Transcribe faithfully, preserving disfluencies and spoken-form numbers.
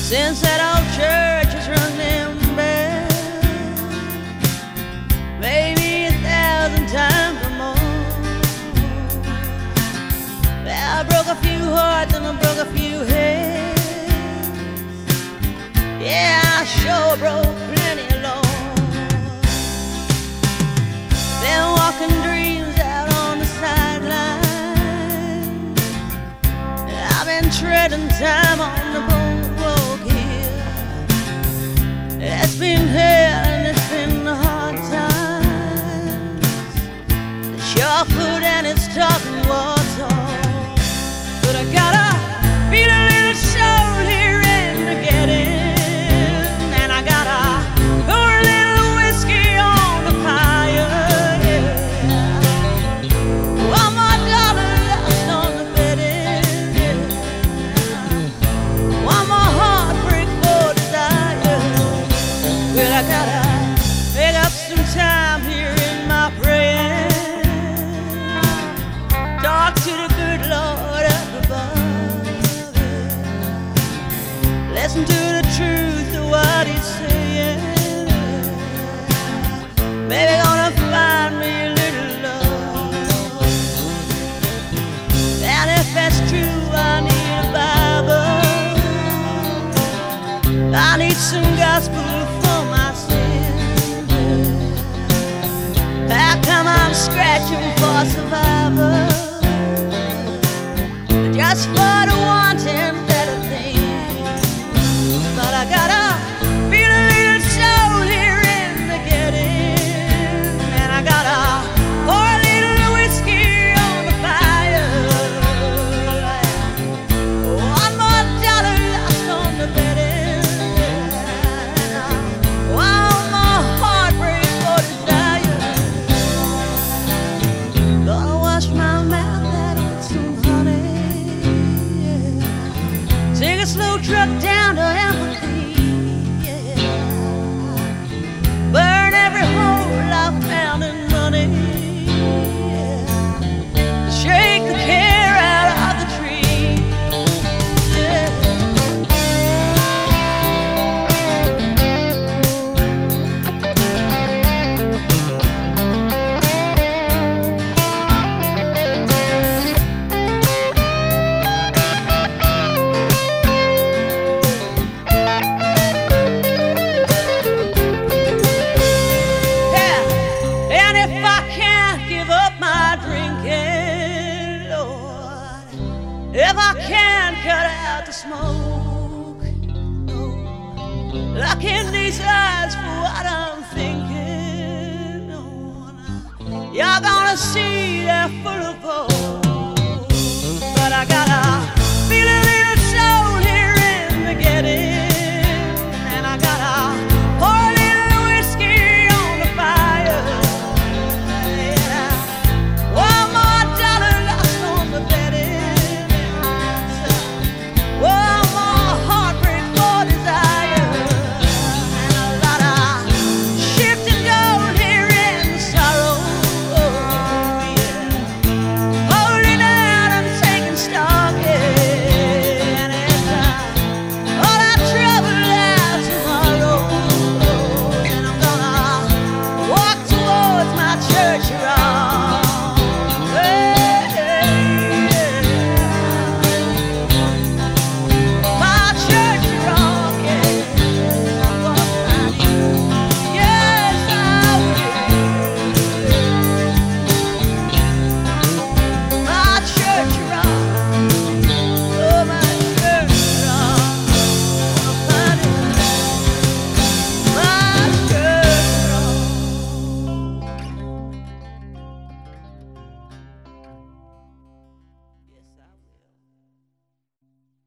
Since that old church has rung them bells, maybe a thousand times or more. Well, I broke a few hearts and I broke a few heads. Yeah, I sure broke plenty alone. Been walking dreams out on the sideline. I've been treading time on the boardwalk here. It's been hell and it's been a hard times. The sure food and it's talking war talk. But I gotta feel a little soul here in the getting. And I gotta pour a little whiskey on the fire, yeah. One more dollar lost on the betting, yeah. One more heartbreak for desire. Well, I gotta make up some time here in my praying. Talk to the good Lord up above, yeah. Listen to the truth of what He's saying. Maybe gonna find me a little love. And if that's true, I need a Bible. I need some gospel for my sins. How come I'm scratching for survival? Just for the wanting better things. But I gotta feel a little soul here in the getting. And I gotta pour a little whiskey on the fire. One more dollar lost on the betting. One more heartbreak for desire. Gonna wash my mouth out with some honey. Take a slow truck down to empathy, yeah. Burn every hole I found in money, yeah. Shake the care out of the tree, yeah. And if I can't give up my drinking, Lord, if I can't cut out the smoke, no, look in these eyes for what I'm thinking, no, you're gonna see they're full of hope.